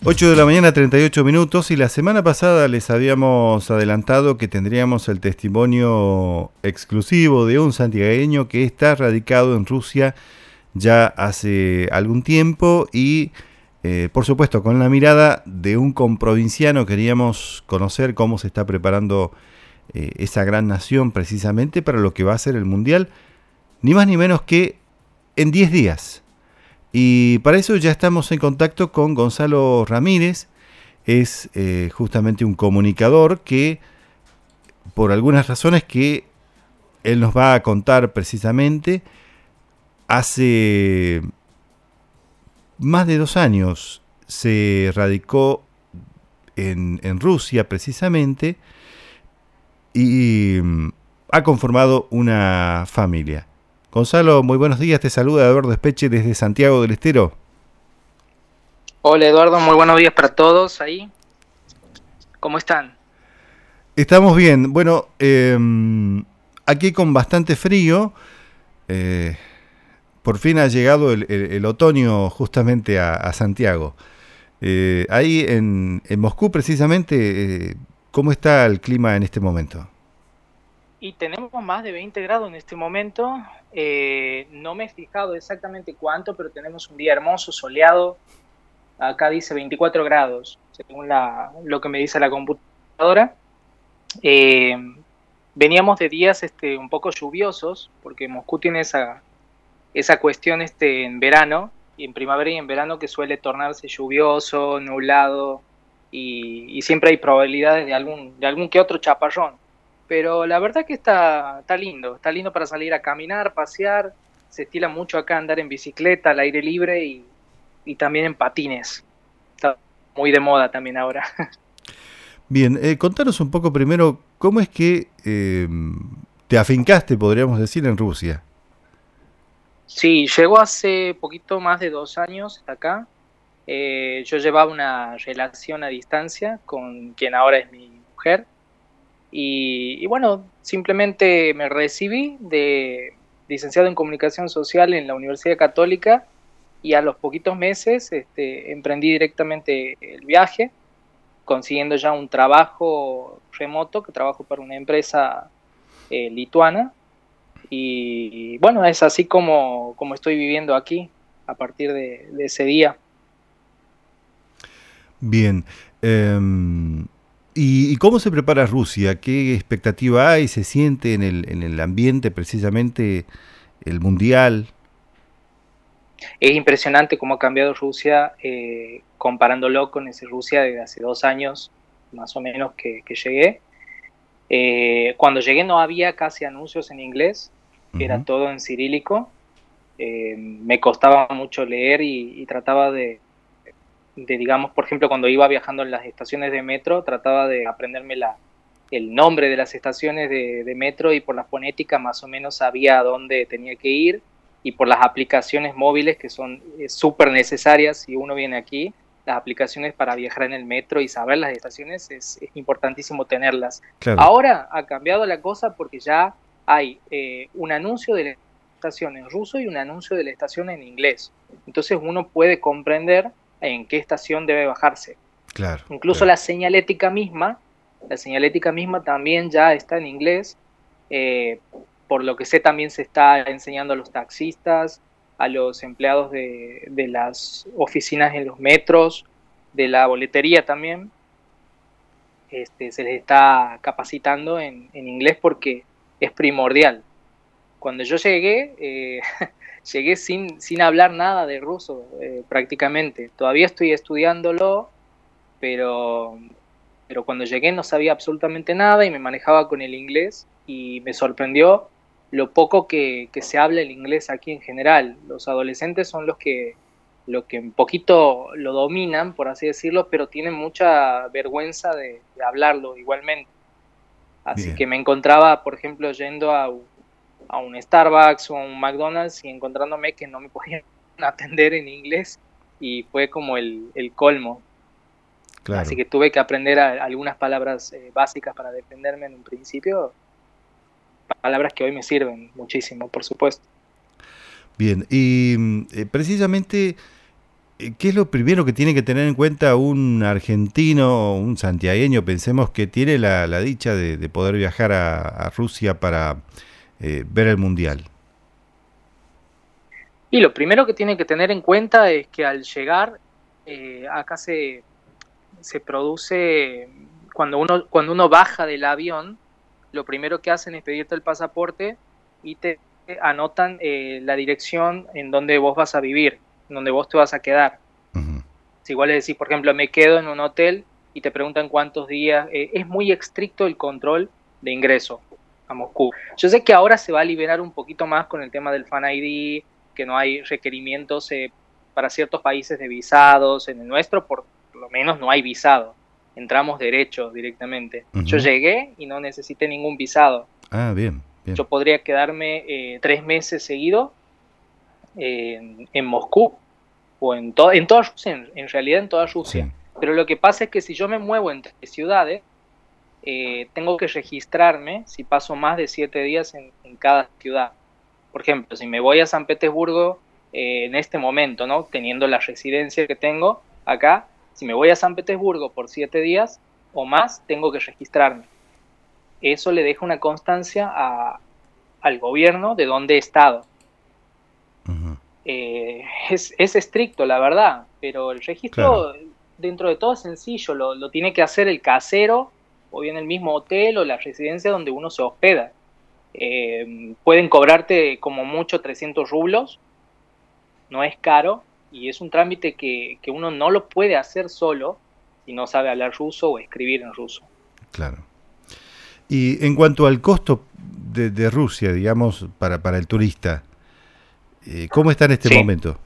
8 de la mañana, 38 minutos, y la semana pasada les habíamos adelantado que tendríamos el testimonio exclusivo de un santiagueño que está radicado en Rusia ya hace algún tiempo y, por supuesto, con la mirada de un comprovinciano queríamos conocer cómo se está preparando esa gran nación precisamente para lo que va a ser el Mundial, ni más ni menos que en 10 días. Y para eso ya estamos en contacto con Gonzalo Ramírez, es justamente un comunicador que, por algunas razones que él nos va a contar precisamente, hace más de 2 años se radicó en Rusia precisamente y ha conformado una familia. Gonzalo, muy buenos días, te saluda Eduardo Espeche desde Santiago del Estero. Hola Eduardo, muy buenos días para todos ahí. ¿Cómo están? Estamos bien, bueno, aquí con bastante frío, por fin ha llegado el otoño justamente a Santiago. Ahí en Moscú precisamente, ¿cómo está el clima en este momento? Y tenemos más de 20 grados en este momento. No me he fijado exactamente cuánto, pero tenemos un día hermoso, soleado. Acá dice 24 grados, según lo que me dice la computadora. Veníamos de días un poco lluviosos, porque Moscú tiene esa cuestión en verano, y en primavera y en verano, que suele tornarse lluvioso, nublado, y siempre hay probabilidades de algún que otro chaparrón. Pero la verdad que está lindo para salir a caminar, pasear. Se estila mucho acá andar en bicicleta, al aire libre y también en patines. Está muy de moda también ahora. Bien, contanos un poco primero, ¿cómo es que te afincaste, podríamos decir, en Rusia? Sí, llegó hace poquito más de 2 años hasta acá. Yo llevaba una relación a distancia con quien ahora es mi mujer. Y bueno, simplemente me recibí de licenciado en Comunicación Social en la Universidad Católica y a los poquitos meses emprendí directamente el viaje, consiguiendo ya un trabajo remoto, que trabajo para una empresa lituana. Y bueno, es así como estoy viviendo aquí a partir de ese día. Bien, ¿y cómo se prepara Rusia? ¿Qué expectativa hay? ¿Se siente en el ambiente precisamente el Mundial? Es impresionante cómo ha cambiado Rusia, comparándolo con ese Rusia de hace 2 años, más o menos, que llegué. Cuando llegué no había casi anuncios en inglés, era Uh-huh. todo en cirílico. Me costaba mucho leer y trataba digamos, por ejemplo, cuando iba viajando en las estaciones de metro, trataba de aprenderme el nombre de las estaciones de metro, y por la fonética más o menos sabía a dónde tenía que ir, y por las aplicaciones móviles que son súper necesarias si uno viene aquí. Las aplicaciones para viajar en el metro y saber las estaciones es importantísimo tenerlas. Claro, Ahora ha cambiado la cosa porque ya hay un anuncio de la estación en ruso y un anuncio de la estación en inglés. Entonces uno puede comprender en qué estación debe bajarse. claro, Incluso claro. la señalética misma también ya está en inglés. eh, por lo que sé, también se está enseñando a los taxistas, a los empleados de las oficinas en los metros, de la boletería también. Se les está capacitando en inglés porque es primordial. Cuando yo llegué, llegué sin hablar nada de ruso, prácticamente. Todavía estoy estudiándolo, pero, pero cuando llegué no sabía absolutamente nada y me manejaba con el inglés, y me sorprendió lo poco que se habla el inglés aquí en general. Los adolescentes son los que un poquito lo dominan, por así decirlo, pero tienen mucha vergüenza de hablarlo igualmente. Así Bien. que me encontraba, por ejemplo, yendo a un Starbucks o a un McDonald's y encontrándome que no me podían atender en inglés, y fue como el colmo. Así Claro. que tuve que aprender algunas palabras básicas para defenderme en un principio, palabras que hoy me sirven muchísimo, por supuesto. Bien, y precisamente ¿qué es lo primero que tiene que tener en cuenta un argentino o un santiagueño? Pensemos que tiene la dicha de poder viajar a Rusia para ver el Mundial. Y lo primero que tiene que tener en cuenta es que al llegar, acá se produce, cuando uno baja del avión, lo primero que hacen es pedirte el pasaporte y te anotan la dirección en donde vos vas a vivir, en donde vos te vas a quedar. Ujú. Si igual le decís, por ejemplo, me quedo en un hotel y te preguntan cuántos días, es muy estricto el control de ingreso a Moscú. Yo sé que ahora se va a liberar un poquito más con el tema del Fan ID, que no hay requerimientos para ciertos países de visados. En el nuestro, por lo menos, no hay visado. Entramos derechos directamente. Yo Ujú. llegué y no necesité ningún visado. Ah, bien, bien. Yo podría quedarme 3 meses seguidos en Moscú o en toda Rusia, en realidad en toda Rusia. Sí. Pero lo que pasa es que si yo me muevo entre ciudades, tengo que registrarme si paso más de 7 días en cada ciudad. Por ejemplo, si me voy a San Petersburgo en este momento, ¿no? Teniendo la residencia que tengo acá, si me voy a San Petersburgo por 7 días o más, tengo que registrarme. Eso le deja una constancia al gobierno de dónde he estado. Ujú. Es estricto, la verdad, pero el Claro. registro dentro de todo es sencillo, lo tiene que hacer el casero o bien el mismo hotel o la residencia donde uno se hospeda. Pueden cobrarte como mucho 300 rublos, no es caro y es un trámite que uno no lo puede hacer solo si no sabe hablar ruso o escribir en ruso. Claro. Y en cuanto al costo de Rusia, digamos, para el turista, ¿cómo está en este Sí, momento?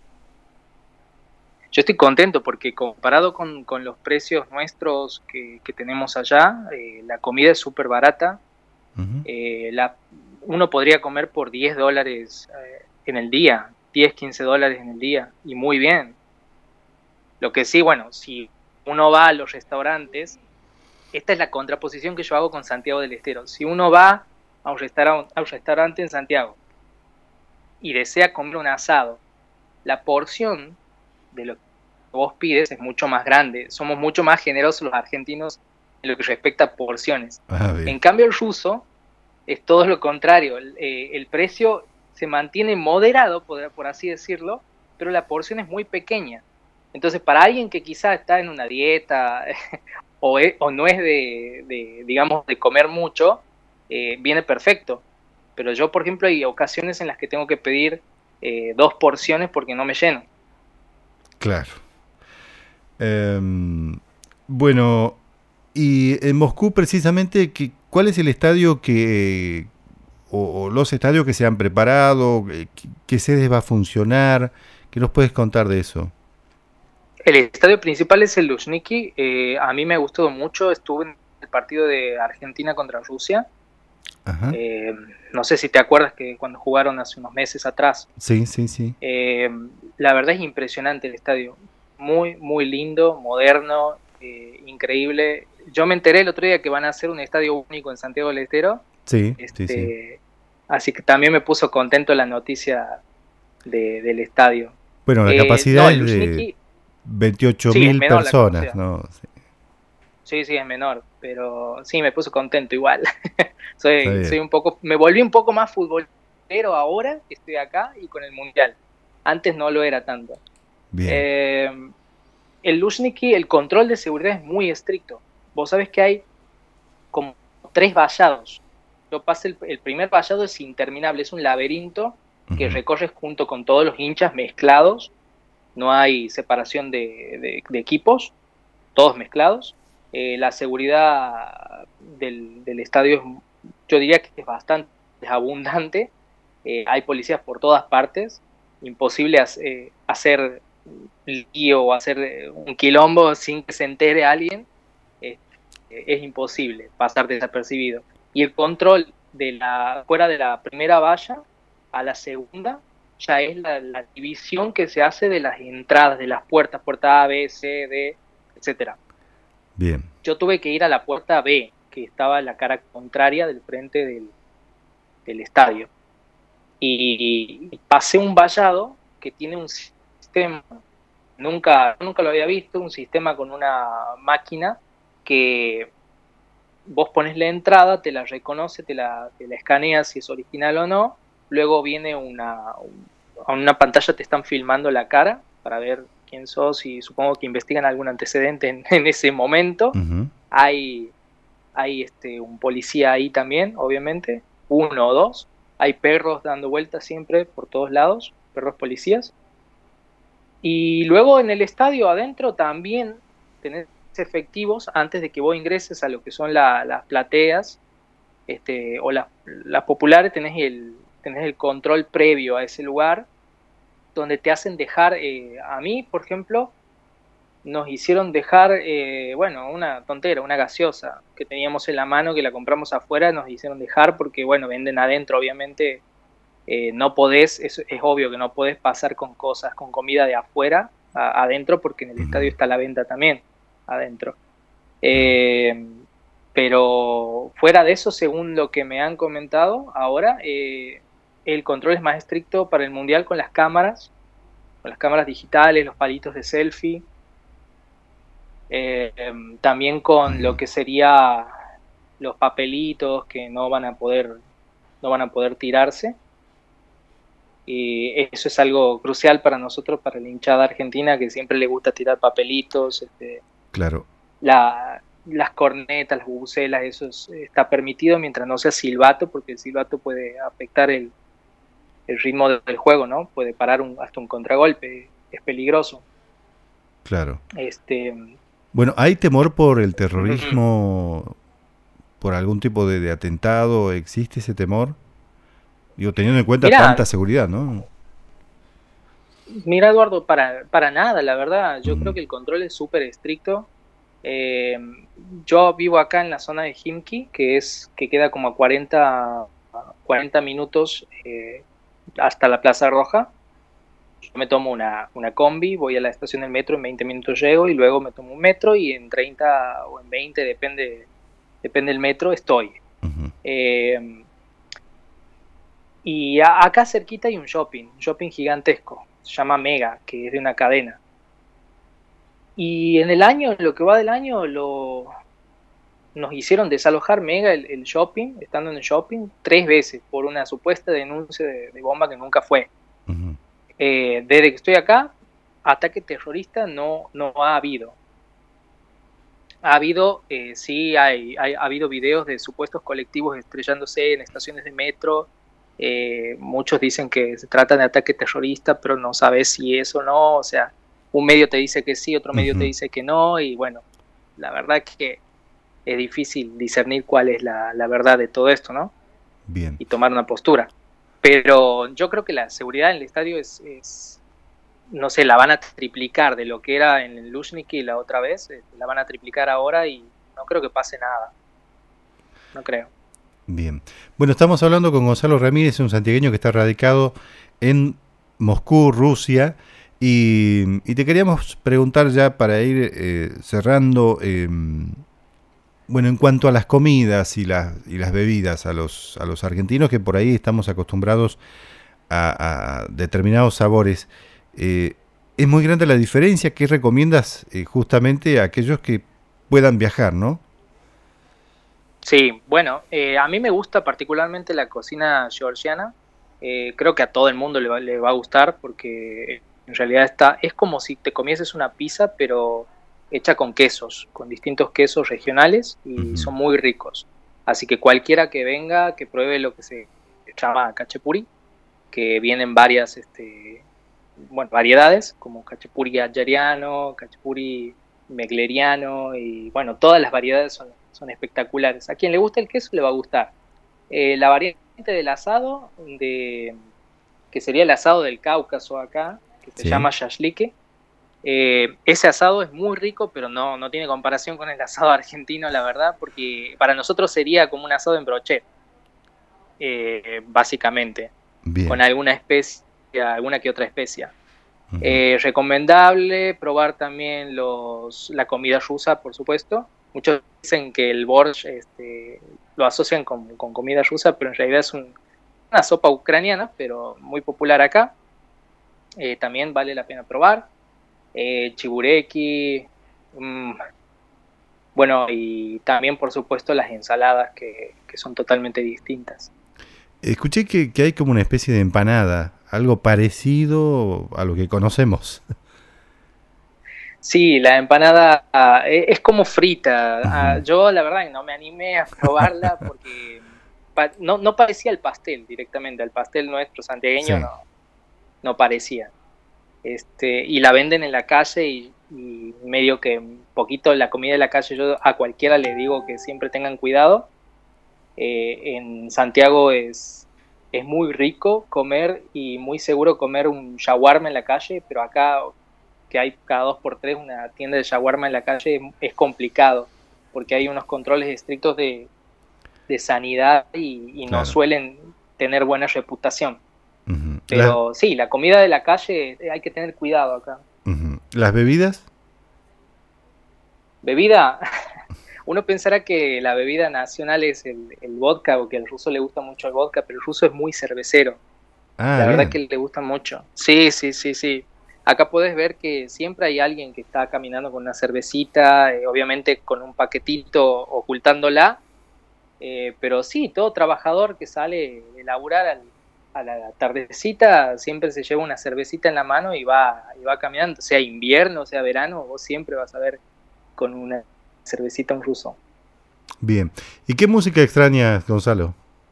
yo estoy contento porque comparado con los precios nuestros que tenemos allá, la comida es súper barata. Ujú. eh, la, Uno podría comer por $10 en el día, 10, $15 en el día, y muy bien. Lo que sí, bueno, si uno va a los restaurantes, esta es la contraposición que yo hago con Santiago del Estero. Si uno va a un restaurante en Santiago y desea comer un asado, la porción de lo que vos pides es mucho más grande. Somos mucho más generosos los argentinos en lo que respecta a porciones. Ah, bien. En cambio, el ruso es todo lo contrario. El precio se mantiene moderado, por así decirlo, pero la porción es muy pequeña. Entonces, para alguien que quizá está en una dieta o no es digamos, de comer mucho, viene perfecto. Pero yo, por ejemplo, hay ocasiones en las que tengo que pedir 2 porciones porque no me lleno. Claro. Em, bueno, y en Moscú precisamente, ¿cuál es el estadio o los estadios que se han preparado? ¿Qué sedes va a funcionar? ¿Qué nos puedes contar de eso? El estadio principal es el Luzhniki. A mí me gustó mucho. Estuve en el partido de Argentina contra Rusia. Ajá. Eh, no sé si te acuerdas que cuando jugaron hace unos meses atrás. Sí, sí, sí. Eh, la verdad es impresionante el estadio. Muy, muy lindo, moderno, increíble. Yo me enteré el otro día que van a hacer un estadio único en Santiago del Estero. Sí, sí, sí. Este, Así que también me puso contento la noticia del estadio. Bueno, la capacidad No, el es de Luzhniki, veintiocho sí, es mil menor la personas, capacidad. ¿no? Sí, Sí, sí, es menor, pero sí, me puso contento igual. está Soy bien, un poco, me volví un poco más futbolero ahora que estoy acá y con el Mundial. Antes no lo era tanto. bien. Eh, el Luzhniki, el control de seguridad es muy estricto. Vos sabés que hay como 3 vallados. Yo pasé el primer vallado, es interminable, es un laberinto que Ujú. recorres junto con todos los hinchas mezclados. No hay separación de equipos, todos mezclados. La seguridad del estadio yo diría que es bastante abundante. Hay policías por todas partes. Imposible hacer lío o hacer un quilombo sin que se entere alguien. Eh, es imposible pasar desapercibido. Y el control fuera de la primera valla a la segunda ya es la división que se hace de las entradas, de las puertas, puerta A, B, C, D, etcétera. Bien. Yo tuve que ir a la puerta B, que estaba en la cara contraria del frente del estadio. Y pasé un vallado que tiene un sistema. nunca lo había visto, un sistema con una máquina que vos pones la entrada, te la reconoce, te la escanea si es original o no, luego viene a una pantalla, te están filmando la cara para ver quién sos y supongo que investigan algún antecedente en ese momento. Ujú. Hay, hay un policía ahí también, obviamente, uno o dos. Hay perros dando vueltas siempre por todos lados, perros policías. Y luego en el estadio adentro también tenés efectivos antes de que vos ingreses a lo que son las plateas o las populares, tenés el control previo a ese lugar donde te hacen dejar, a mí, por ejemplo, nos hicieron dejar, bueno, una tontera, una gaseosa que teníamos en la mano, que la compramos afuera, nos hicieron dejar porque, bueno, venden adentro, obviamente, no podés, es obvio que no podés pasar con cosas, con comida de afuera adentro, porque en el estadio Ujú. está la venta también adentro. Claro. Eh, pero fuera de eso, según lo que me han comentado ahora, el control es más estricto para el mundial con las cámaras digitales, los palitos de selfie, eh, también con lo Ujú. que sería los papelitos que no van a poder tirarse. Y eso es algo crucial para nosotros, para la hinchada argentina, que siempre le gusta tirar papelitos, Claro. las cornetas, las bubucelas, está permitido mientras no sea silbato, porque el silbato puede afectar el ritmo del juego, ¿no? Puede parar hasta un contragolpe, es peligroso. Claro. Este, Bueno, ¿hay temor por el mm, terrorismo, por algún tipo de atentado? ¿Existe ese temor? Digo, teniendo en cuenta tanta mira, seguridad, ¿no? mira Eduardo, para nada, la verdad, yo creo Ujú. que el control es súper estricto. Eh, yo vivo acá en la zona de Jimki, que queda como a 40 minutos hasta la Plaza Roja. Yo me tomo una combi, voy a la estación del metro, en 20 minutos llego y luego me tomo un metro y en 30 o en 20, depende del metro, estoy. Ujú. Eh, y acá cerquita hay un shopping gigantesco, se llama Mega, que es de una cadena. Y en el año, en lo que va del año, nos hicieron desalojar Mega el shopping, estando en el shopping, 3 veces por una supuesta denuncia de bomba que nunca fue. Ujú. Desde que estoy acá, ataque terrorista no ha habido. Ha habido, sí, ha habido videos de supuestos colectivos estrellándose en estaciones de metro. Muchos dicen que se trata de ataque terrorista, pero no sabes si es o no. O sea, un medio te dice que sí, otro medio te Ujú. dice que no. Y bueno, la verdad que es difícil discernir cuál es la verdad de todo esto, ¿no? Bien. Y tomar una postura. Pero yo creo que la seguridad en el estadio no sé, la van a triplicar de lo que era en el Luzhniki la otra vez, la van a triplicar ahora y no creo que pase nada, no creo. Bien. Bueno, estamos hablando con Gonzalo Ramírez, un santiagueño que está radicado en Moscú, Rusia. Y te queríamos preguntar ya para ir cerrando, bueno, en cuanto a las comidas y las bebidas a los argentinos, que por ahí estamos acostumbrados a determinados sabores, eh, es muy grande la diferencia. ¿Qué recomiendas justamente a aquellos que puedan viajar, no? Sí, bueno, a mí me gusta particularmente la cocina georgiana. Creo que a todo el mundo le va a gustar porque en realidad es como si te comieses una pizza, pero hecha con quesos, con distintos quesos regionales y Ujú. son muy ricos. Así que cualquiera que venga, que pruebe lo que se llama cachepuri, que vienen varias, bueno, variedades, como cachepuri ayariano, cachepuri megleriano, y bueno, todas las variedades son espectaculares. A quien le gusta el queso le va a gustar. La variante del asado, que sería el asado del Cáucaso acá, que se Sí. llama shashlik, ese asado es muy rico, pero no tiene comparación con el asado argentino, la verdad, porque para nosotros sería como un asado en brochet, básicamente, con Bien. alguna especie, alguna que otra especia. Ujú. Recomendable probar también la comida rusa, por supuesto. Muchos dicen que el borsch lo asocian con comida rusa, pero en realidad es una sopa ucraniana, pero muy popular acá. También vale la pena probar. Chibureki, bueno, y también por supuesto las ensaladas que son totalmente distintas. Escuché que hay como una especie de empanada, algo parecido a lo que conocemos. Sí, la empanada es como frita. Ujú. Yo la verdad que no me animé a probarla porque no parecía el pastel directamente, el pastel nuestro santiagueño Sí, no parecía. Y la venden en la calle y medio que un poquito la comida de la calle, yo a cualquiera le digo que siempre tengan cuidado. En Santiago es muy rico comer y muy seguro comer un shawarma en la calle, pero acá que hay cada 2 por 3 una tienda de shawarma en la calle es complicado porque hay unos controles estrictos de sanidad y no claro. suelen tener buena reputación. Ujú. Pero sí, la comida de la calle hay que tener cuidado acá. Ujú. ¿Las bebidas? Bebida, uno pensará que la bebida nacional es el vodka o que al ruso le gusta mucho el vodka, pero el ruso es muy cervecero. Ah, La verdad bien. que le gusta mucho. Sí, sí, sí, sí. Acá podés ver que siempre hay alguien que está caminando con una cervecita, obviamente con un paquetito ocultándola, pero sí, todo trabajador que sale de laburar a la tardecita siempre se lleva una cervecita en la mano y va caminando, sea invierno, sea verano, vos siempre vas a ver con una cervecita un ruso. Bien. ¿Y qué música extrañas, Gonzalo?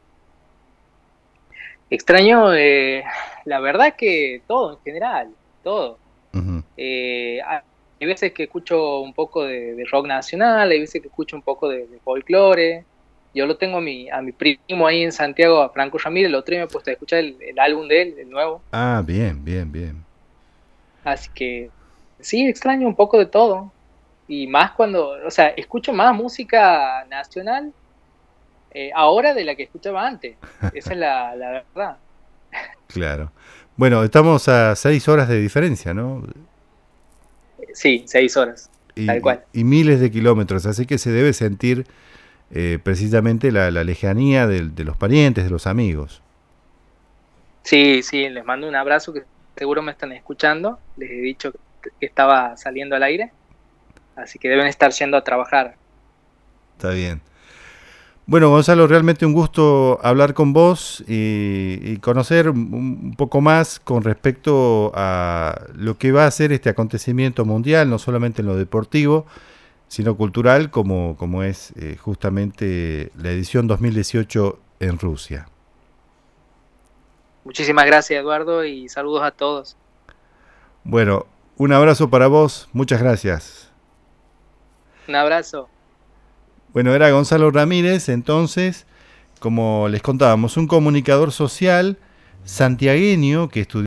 Extraño, la verdad que todo en general, todo. Ujú. Hay veces que escucho un poco de rock nacional, hay veces que escucho un poco de folclore. Yo lo tengo a mi primo ahí en Santiago, a Franco Ramírez, el otro día me he puesto a escuchar el álbum de él, el nuevo. Ah, bien, bien, bien. Así que sí, extraño un poco de todo. Y más cuando, o sea, escucho más música nacional ahora de la que escuchaba antes. Esa es la verdad. Claro. Bueno, estamos a 6 horas de diferencia, ¿no? Sí, 6 horas, tal Y, cual. y miles de kilómetros, así que se debe sentir precisamente la lejanía de los parientes, de los amigos. Sí, sí, les mando un abrazo que seguro me están escuchando. Les he dicho que estaba saliendo al aire, así que deben estar yendo a trabajar. Está bien. Bueno, Gonzalo, realmente un gusto hablar con vos y conocer un poco más con respecto a lo que va a ser este acontecimiento mundial, no solamente en lo deportivo, sino cultural, como es justamente la edición 2018 en Rusia. Muchísimas gracias, Eduardo, y saludos a todos. Bueno, un abrazo para vos, muchas gracias. Un abrazo. Bueno, era Gonzalo Ramírez, entonces, como les contábamos, un comunicador social santiagueño que estudió